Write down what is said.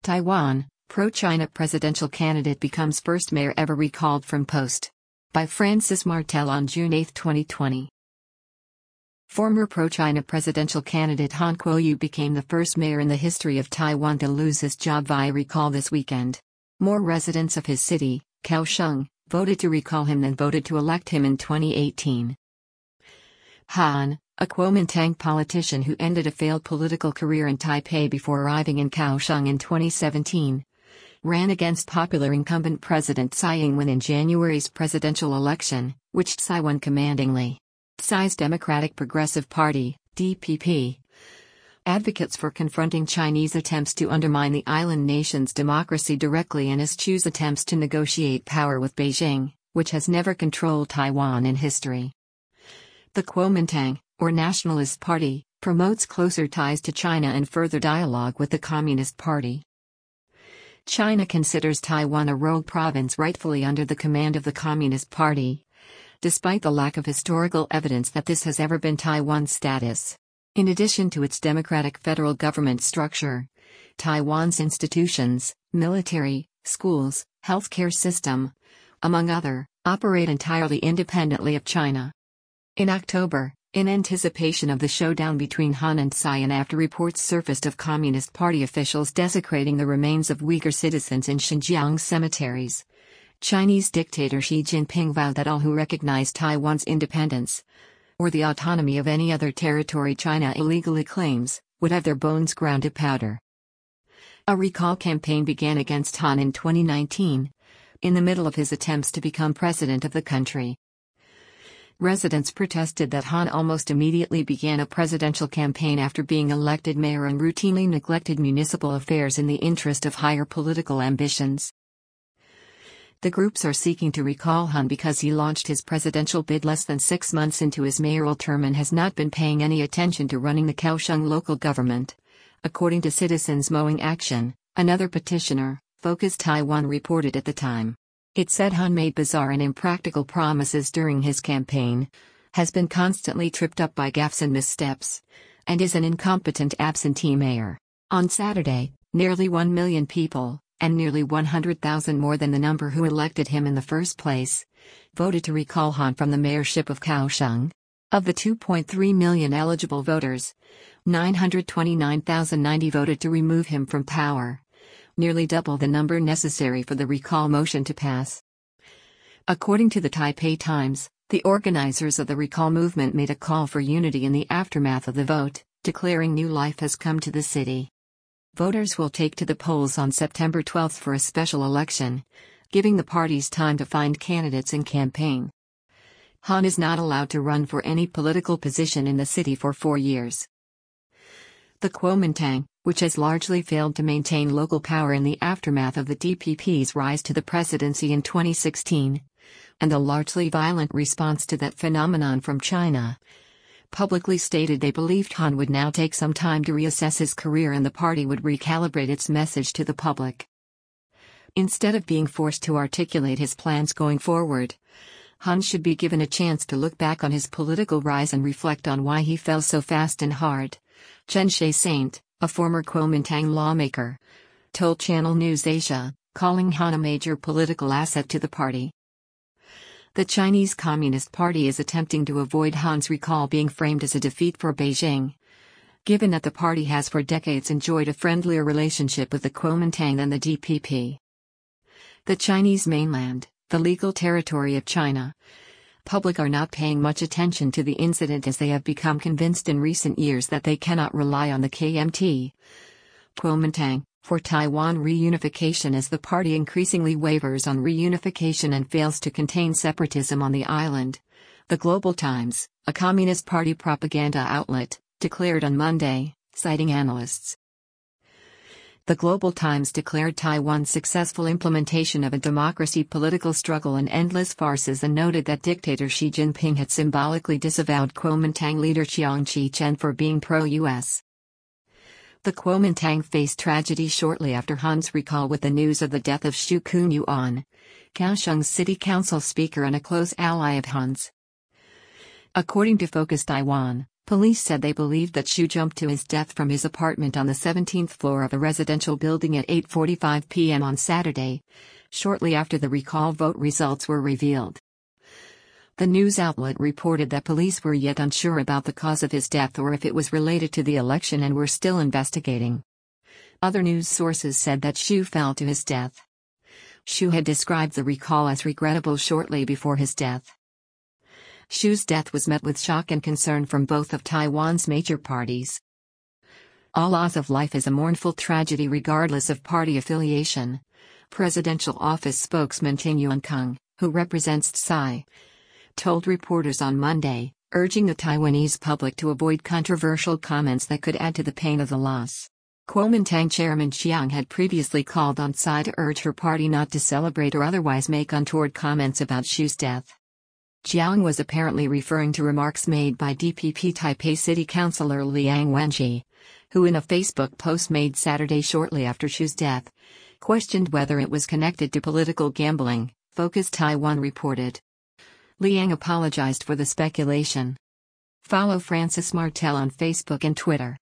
Taiwan, pro-China presidential candidate becomes first mayor ever recalled from post. By Francis Martel on June 8, 2020. Former pro-China presidential candidate Han Kuo-yu became the first mayor in the history of Taiwan to lose his job via recall this weekend. More residents of his city, Kaohsiung, voted to recall him than voted to elect him in 2018. Han, a Kuomintang politician who ended a failed political career in Taipei before arriving in Kaohsiung in 2017, ran against popular incumbent President Tsai Ing-wen in January's presidential election, which Tsai won commandingly. Tsai's Democratic Progressive Party, DPP, advocates for confronting Chinese attempts to undermine the island nation's democracy directly and eschews attempts to negotiate power with Beijing, which has never controlled Taiwan in history. The Kuomintang, or Nationalist Party, promotes closer ties to China and further dialogue with the Communist Party. China considers Taiwan a rogue province rightfully under the command of the Communist Party, despite the lack of historical evidence that this has ever been Taiwan's status. In addition to its democratic federal government structure, Taiwan's institutions, military, schools, healthcare system, among other, operate entirely independently of China. In October, in anticipation of the showdown between Han and Tsai and after reports surfaced of Communist Party officials desecrating the remains of Uyghur citizens in Xinjiang cemeteries, Chinese dictator Xi Jinping vowed that all who recognize Taiwan's independence, or the autonomy of any other territory China illegally claims, would have their bones ground to powder. A recall campaign began against Han in 2019, in the middle of his attempts to become president of the country. Residents protested that Han almost immediately began a presidential campaign after being elected mayor and routinely neglected municipal affairs in the interest of higher political ambitions. The groups are seeking to recall Han because he launched his presidential bid less than 6 months into his mayoral term and has not been paying any attention to running the Kaohsiung local government, according to Citizens Mowing Action, another petitioner, Focus Taiwan reported at the time. It said Han made bizarre and impractical promises during his campaign, has been constantly tripped up by gaffes and missteps, and is an incompetent absentee mayor. On Saturday, nearly 1 million people, and nearly 100,000 more than the number who elected him in the first place, voted to recall Han from the mayorship of Kaohsiung. Of the 2.3 million eligible voters, 929,090 voted to remove him from power, nearly double the number necessary for the recall motion to pass. According to the Taipei Times, the organizers of the recall movement made a call for unity in the aftermath of the vote, declaring new life has come to the city. Voters will take to the polls on September 12 for a special election, giving the parties time to find candidates and campaign. Han is not allowed to run for any political position in the city for 4 years. The Kuomintang, which has largely failed to maintain local power in the aftermath of the DPP's rise to the presidency in 2016, and the largely violent response to that phenomenon from China, publicly stated they believed Han would now take some time to reassess his career and the party would recalibrate its message to the public. Instead of being forced to articulate his plans going forward, Han should be given a chance to look back on his political rise and reflect on why he fell so fast and hard, Chen Shih-saint, a former Kuomintang lawmaker, told Channel News Asia, calling Han a major political asset to the party. The Chinese Communist Party is attempting to avoid Han's recall being framed as a defeat for Beijing, given that the party has for decades enjoyed a friendlier relationship with the Kuomintang than the DPP. The Chinese mainland, the legal territory of China, public are not paying much attention to the incident as they have become convinced in recent years that they cannot rely on the KMT, Kuomintang, for Taiwan reunification as the party increasingly wavers on reunification and fails to contain separatism on the island. The Global Times, a Communist Party propaganda outlet, declared on Monday, citing analysts. The Global Times declared Taiwan's successful implementation of a democracy political struggle an endless farces and noted that dictator Xi Jinping had symbolically disavowed Kuomintang leader Chiang Kai-shek for being pro-US. The Kuomintang faced tragedy shortly after Han's recall with the news of the death of Xu Kunyuan, Kaohsiung's city council speaker and a close ally of Han's. According to Focus Taiwan, Police said they believed that Xu jumped to his death from his apartment on the 17th floor of a residential building at 8:45 p.m. on Saturday, shortly after the recall vote results were revealed. The news outlet reported that police were yet unsure about the cause of his death or if it was related to the election and were still investigating. Other news sources said that Xu fell to his death. Xu had described the recall as regrettable shortly before his death. Xu's death was met with shock and concern from both of Taiwan's major parties. All loss of life is a mournful tragedy regardless of party affiliation, Presidential Office spokesman Ting Yuankung, who represents Tsai, told reporters on Monday, urging the Taiwanese public to avoid controversial comments that could add to the pain of the loss. Kuomintang Chairman Chiang had previously called on Tsai to urge her party not to celebrate or otherwise make untoward comments about Xu's death. Chiang was apparently referring to remarks made by DPP Taipei City Councillor Liang Wenji, who in a Facebook post made Saturday shortly after Xu's death, questioned whether it was connected to political gambling, Focus Taiwan reported. Liang apologized for the speculation. Follow Francis Martel on Facebook and Twitter.